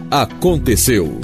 aconteceu.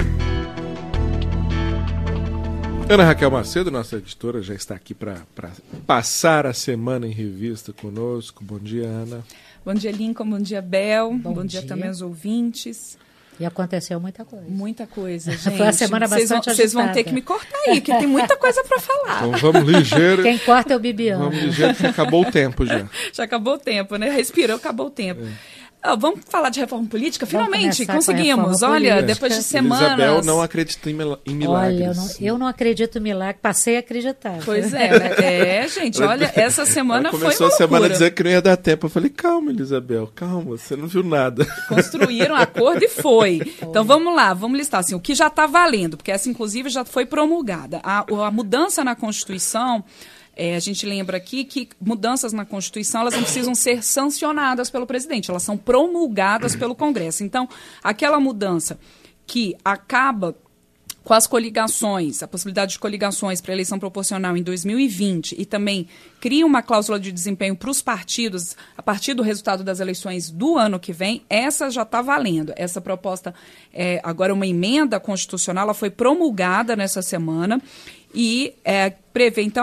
Ana Raquel Macedo, nossa editora, já está aqui para passar a semana em revista conosco. Bom dia, Ana. Bom dia, Lincoln. Bom dia, Bel. Bom dia também aos ouvintes. E aconteceu muita coisa. Muita coisa, gente. Foi uma semana bastante agitada. Vocês vão ter que me cortar aí, porque tem muita coisa para falar. Então vamos ligeiro. Quem corta é o Bibiano. Vamos ligeiro, porque acabou o tempo já. Já acabou o tempo, né? Respirou, acabou o tempo. Vamos falar de reforma política? Finalmente, conseguimos. Olha, política. Depois de semanas... Isabel não acredita em milagres. Olha, eu não acredito em milagre, passei a acreditar. Pois é, né? Gente, olha, essa semana foi uma loucura. Começou a semana dizendo que não ia dar tempo. Eu falei, calma, Elisabel, calma, você não viu nada. Construíram um acordo e foi. Então, vamos lá, vamos listar assim, o que já está valendo, porque essa, inclusive, já foi promulgada. A mudança na Constituição... a gente lembra aqui que mudanças na Constituição elas não precisam ser sancionadas pelo presidente, elas são promulgadas pelo Congresso. Então, aquela mudança que acaba com as coligações, a possibilidade de coligações para eleição proporcional em 2020 e também cria uma cláusula de desempenho para os partidos a partir do resultado das eleições do ano que vem, essa já está valendo. Essa proposta, agora uma emenda constitucional, ela foi promulgada nessa semana e prevê, então,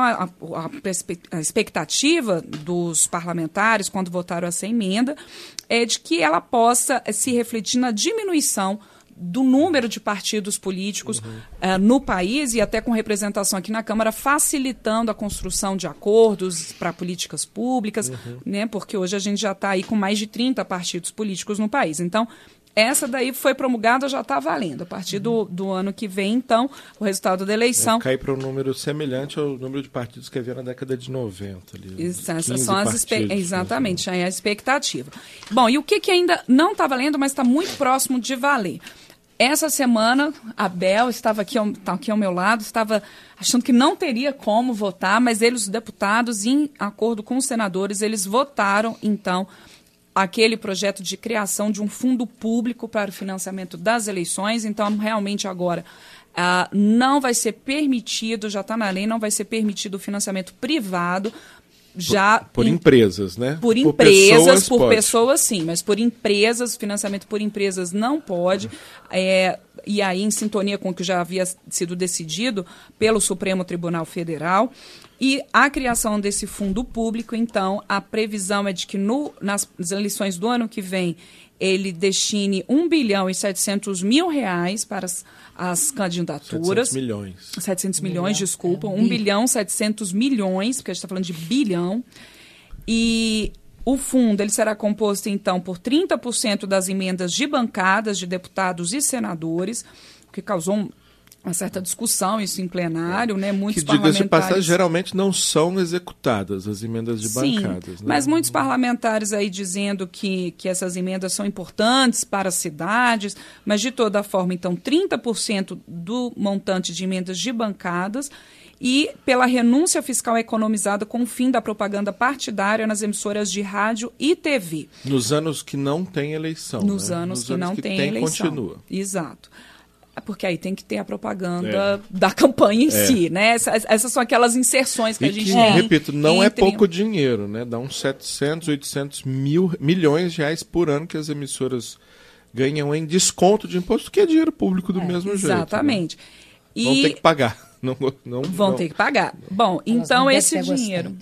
a expectativa dos parlamentares, quando votaram essa emenda, é de que ela possa se refletir na diminuição do número de partidos políticos no país e até com representação aqui na Câmara, facilitando a construção de acordos para políticas públicas, né, porque hoje a gente já está aí com mais de 30 partidos políticos no país. Então, essa daí foi promulgada, já está valendo. A partir do ano que vem, então, o resultado da eleição... Cai para um número semelhante ao número de partidos que havia na década de 90. Ali, essas são as exatamente, já é a expectativa. Bom, e o que ainda não está valendo, mas está muito próximo de valer? Essa semana, a Bel estava aqui ao meu lado, estava achando que não teria como votar, mas os deputados, em acordo com os senadores, eles votaram, então, aquele projeto de criação de um fundo público para o financiamento das eleições. Então, realmente, agora, não vai ser permitido, já está na lei, não vai ser permitido o financiamento privado. Por empresas, né? Por empresas, por pessoas sim, mas por empresas, financiamento por empresas não pode. E aí, em sintonia com o que já havia sido decidido pelo Supremo Tribunal Federal. E a criação desse fundo público, então, a previsão é de que nas eleições do ano que vem ele destine R$1.700.000.000 para as candidaturas. 700 milhões, desculpa. 1.700.000.000, porque a gente está falando de bilhão. E o fundo ele será composto, então, por 30% das emendas de bancadas de deputados e senadores, o que causou uma certa discussão isso em plenário, né? Muitos parlamentares... diga-se de passagem, geralmente não são executadas as emendas de bancadas. Sim, mas muitos parlamentares aí dizendo que essas emendas são importantes para as cidades, mas de toda forma, então, 30% do montante de emendas de bancadas e pela renúncia fiscal economizada com o fim da propaganda partidária nas emissoras de rádio e TV. Nos anos que não tem eleição. Nos anos que não tem eleição. Continua. Exato. Porque aí tem que ter a propaganda da campanha em si, né? Essas são aquelas inserções que a gente tem. Repito, não é pouco dinheiro, né? Dá uns 700, 800 milhões de reais por ano que as emissoras ganham em desconto de imposto, que é dinheiro público do mesmo jeito. Exatamente. Né? Vão ter que pagar. Vão ter que pagar. Bom, então esse dinheiro...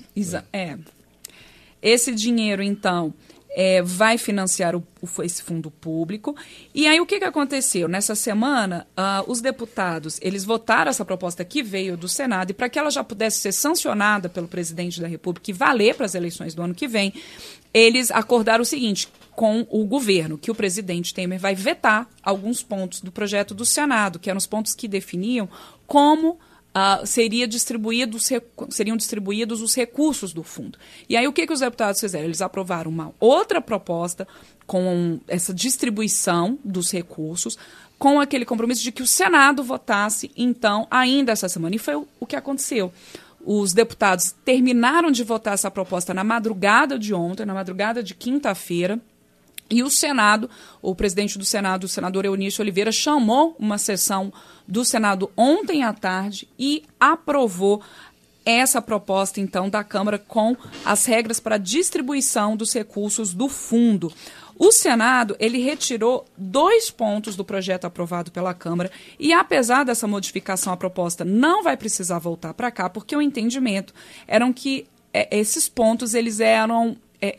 Esse dinheiro, então... vai financiar esse fundo público. E aí o que aconteceu? Nessa semana, os deputados, eles votaram essa proposta que veio do Senado e para que ela já pudesse ser sancionada pelo presidente da República e valer para as eleições do ano que vem, eles acordaram o seguinte com o governo, que o presidente Temer vai vetar alguns pontos do projeto do Senado, que eram os pontos que definiam como seriam distribuídos os recursos do fundo. E aí o que os deputados fizeram? Eles aprovaram uma outra proposta com essa distribuição dos recursos, com aquele compromisso de que o Senado votasse, então, ainda essa semana. E foi o que aconteceu. Os deputados terminaram de votar essa proposta na madrugada de ontem, na madrugada de quinta-feira, e o Senado, o presidente do Senado, o senador Eunício Oliveira, chamou uma sessão do Senado ontem à tarde e aprovou essa proposta, então, da Câmara com as regras para a distribuição dos recursos do fundo. O Senado, ele retirou 2 pontos do projeto aprovado pela Câmara e, apesar dessa modificação, a proposta não vai precisar voltar para cá, porque o entendimento eram que esses pontos, eles eram...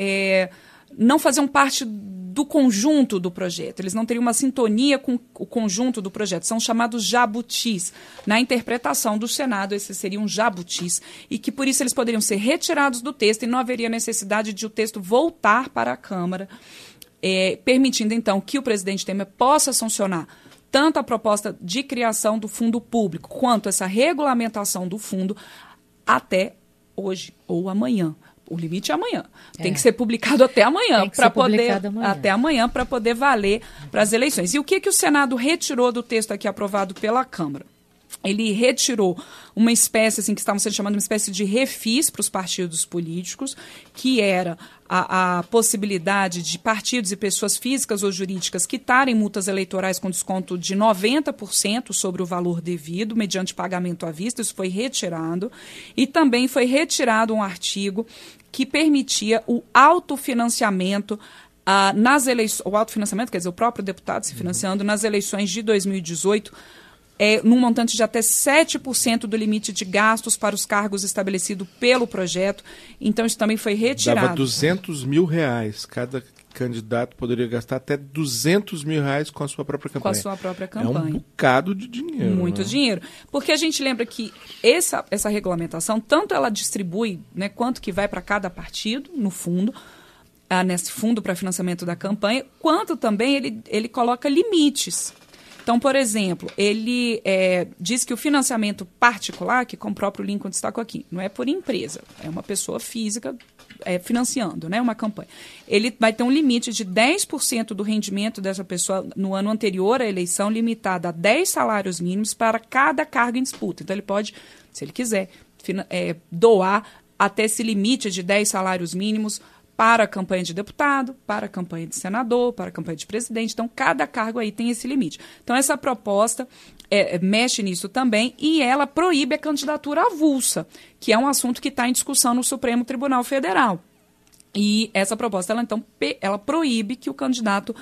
não faziam parte do conjunto do projeto, eles não teriam uma sintonia com o conjunto do projeto, são chamados jabutis. Na interpretação do Senado, esses seriam jabutis, e que por isso eles poderiam ser retirados do texto e não haveria necessidade de o texto voltar para a Câmara, permitindo então que o presidente Temer possa sancionar tanto a proposta de criação do fundo público, quanto essa regulamentação do fundo até hoje ou amanhã. O limite é amanhã. Tem que ser publicado até amanhã para poder valer para as eleições. E o que o Senado retirou do texto aqui aprovado pela Câmara? Ele retirou uma espécie, assim, que estavam sendo chamada uma espécie de refis para os partidos políticos, que era a possibilidade de partidos e pessoas físicas ou jurídicas quitarem multas eleitorais com desconto de 90% sobre o valor devido, mediante pagamento à vista. Isso foi retirado. E também foi retirado um artigo que permitia o autofinanciamento nas eleições. O autofinanciamento, quer dizer, o próprio deputado se financiando nas eleições de 2018, num montante de até 7% do limite de gastos para os cargos estabelecido pelo projeto. Então, isso também foi retirado. Dava R$200 mil. Cada candidato poderia gastar até R$200 mil com a sua própria campanha. Com a sua própria campanha. É um bocado de dinheiro. Muito dinheiro. Porque a gente lembra que essa regulamentação, tanto ela distribui, né, quanto que vai para cada partido, no fundo, nesse fundo para financiamento da campanha, quanto também ele coloca limites. Então, por exemplo, ele diz que o financiamento particular, que como o próprio Lincoln destacou aqui, não é por empresa, é uma pessoa física financiando, né, uma campanha. Ele vai ter um limite de 10% do rendimento dessa pessoa no ano anterior à eleição, limitado a 10 salários mínimos para cada cargo em disputa. Então, ele pode, se ele quiser, doar até esse limite de 10 salários mínimos para a campanha de deputado, para a campanha de senador, para a campanha de presidente. Então, cada cargo aí tem esse limite. Então, essa proposta mexe nisso também e ela proíbe a candidatura avulsa, que é um assunto que está em discussão no Supremo Tribunal Federal. E essa proposta, ela proíbe que o candidato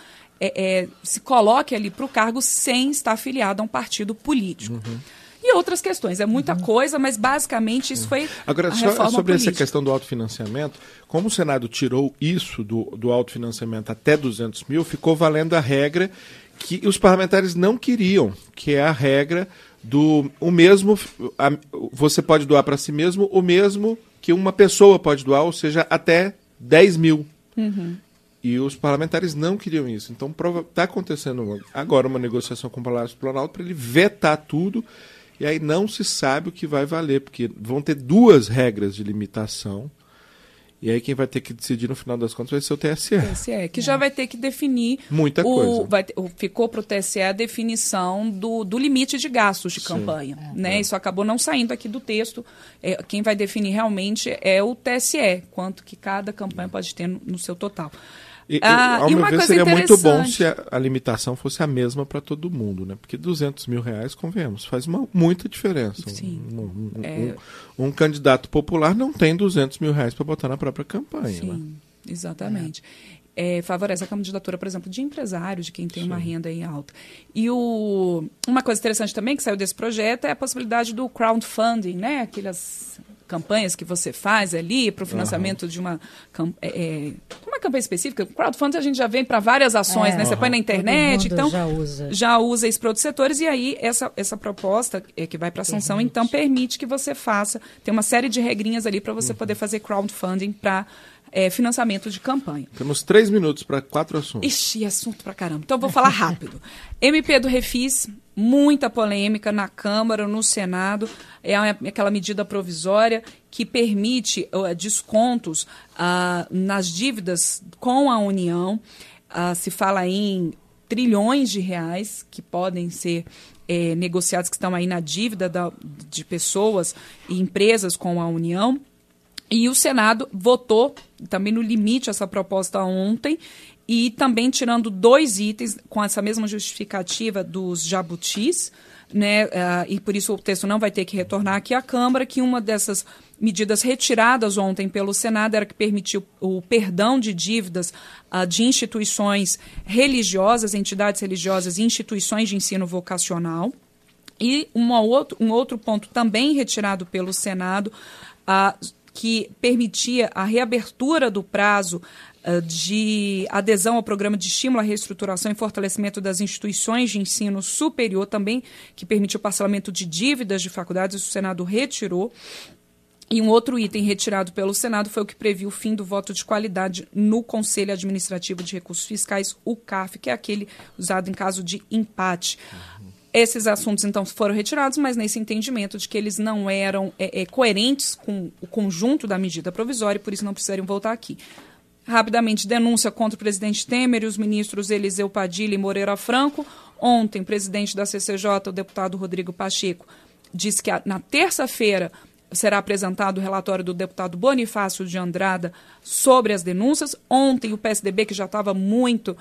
se coloque ali para o cargo sem estar afiliado a um partido político. Uhum. E outras questões. É muita coisa, mas basicamente isso foi Agora, a reforma sobre política. Essa questão do autofinanciamento, como o Senado tirou isso do autofinanciamento até 200 mil, ficou valendo a regra que os parlamentares não queriam, que é a regra você pode doar para si mesmo o mesmo que uma pessoa pode doar, ou seja, até 10 mil. Uhum. E os parlamentares não queriam isso. Então, está acontecendo agora uma negociação com o Palácio do Planalto para ele vetar tudo. E aí não se sabe o que vai valer, porque vão ter 2 regras de limitação. E aí quem vai ter que decidir no final das contas vai ser o TSE. TSE, que já vai ter que definir... Muita coisa. Ficou para o TSE a definição do limite de gastos de campanha. Né? Isso acabou não saindo aqui do texto. Quem vai definir realmente é o TSE, quanto que cada campanha pode ter no seu total. Ao meu ver, seria muito bom se a limitação fosse a mesma para todo mundo, né? Porque 200 mil reais, convenhamos, faz muita diferença. Sim. Um candidato popular não tem 200 mil reais para botar na própria campanha. Sim, né? Exatamente. Favorece a candidatura, por exemplo, de empresário, de quem tem uma renda aí alta. E uma coisa interessante também que saiu desse projeto é a possibilidade do crowdfunding, né? Aquelas campanhas que você faz ali para o financiamento de uma campanha específica. O crowdfunding a gente já vem para várias ações, né? Você põe na internet, então já usa isso para outros setores, e aí essa proposta que vai para a sanção, então permite que você tem uma série de regrinhas ali para você poder fazer crowdfunding para financiamento de campanha. Temos 3 minutos para 4 assuntos. Ixi, assunto pra caramba. Então eu vou falar rápido. MP do Refis, muita polêmica na Câmara, no Senado. É aquela medida provisória que permite descontos nas dívidas com a União. Se fala em trilhões de reais que podem ser negociados, que estão aí na dívida de pessoas e empresas com a União. E o Senado votou também no limite essa proposta ontem e também tirando 2 itens com essa mesma justificativa dos jabutis, né, e por isso o texto não vai ter que retornar aqui à Câmara, que uma dessas medidas retiradas ontem pelo Senado era que permitiu o perdão de dívidas de instituições religiosas, entidades religiosas e instituições de ensino vocacional. E um outro ponto também retirado pelo Senado, que permitia a reabertura do prazo de adesão ao programa de estímulo à reestruturação e fortalecimento das instituições de ensino superior, também que permitiu o parcelamento de dívidas de faculdades, o Senado retirou. E um outro item retirado pelo Senado foi o que previu o fim do voto de qualidade no Conselho Administrativo de Recursos Fiscais, o CARF, que é aquele usado em caso de empate. Esses assuntos, então, foram retirados, mas nesse entendimento de que eles não eram coerentes com o conjunto da medida provisória e por isso não precisariam voltar aqui. Rapidamente, denúncia contra o presidente Temer e os ministros Eliseu Padilha e Moreira Franco. Ontem, o presidente da CCJ, o deputado Rodrigo Pacheco, disse que na terça-feira será apresentado o relatório do deputado Bonifácio de Andrada sobre as denúncias. Ontem, o PSDB, que já estava muito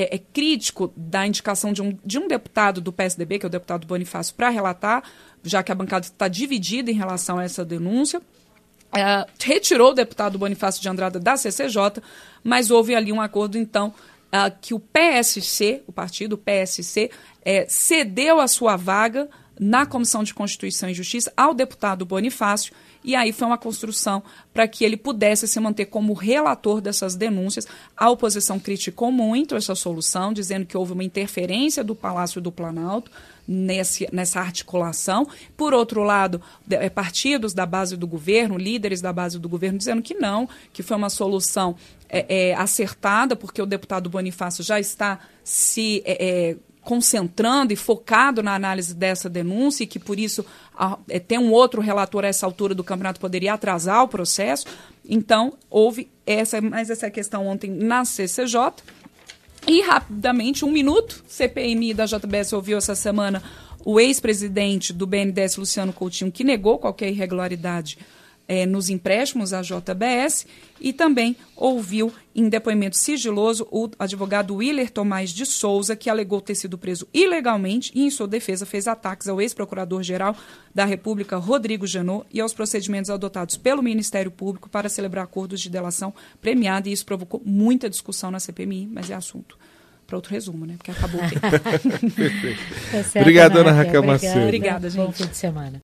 crítico da indicação de um deputado do PSDB, que é o deputado Bonifácio, para relatar, já que a bancada está dividida em relação a essa denúncia, retirou o deputado Bonifácio de Andrada da CCJ, mas houve ali um acordo, então, que o PSC, o partido PSC, cedeu a sua vaga na Comissão de Constituição e Justiça ao deputado Bonifácio, e aí foi uma construção para que ele pudesse se manter como relator dessas denúncias. A oposição criticou muito essa solução, dizendo que houve uma interferência do Palácio do Planalto nessa articulação. Por outro lado, partidos da base do governo, líderes da base do governo, dizendo que não, que foi uma solução acertada, porque o deputado Bonifácio já está se concentrando e focado na análise dessa denúncia e que, por isso, ter um outro relator a essa altura do campeonato poderia atrasar o processo. Então, houve essa questão ontem na CCJ. E, rapidamente, 1 minuto, CPMI da JBS ouviu essa semana o ex-presidente do BNDES, Luciano Coutinho, que negou qualquer irregularidade nos empréstimos à JBS, e também ouviu em depoimento sigiloso o advogado Willer Tomás de Souza, que alegou ter sido preso ilegalmente e, em sua defesa, fez ataques ao ex-procurador-geral da República, Rodrigo Janot, e aos procedimentos adotados pelo Ministério Público para celebrar acordos de delação premiada, e isso provocou muita discussão na CPMI, mas é assunto para outro resumo, né? Porque acabou o tempo. Obrigada, Ana Raquel Macedo. Obrigada, gente. Bom fim de semana.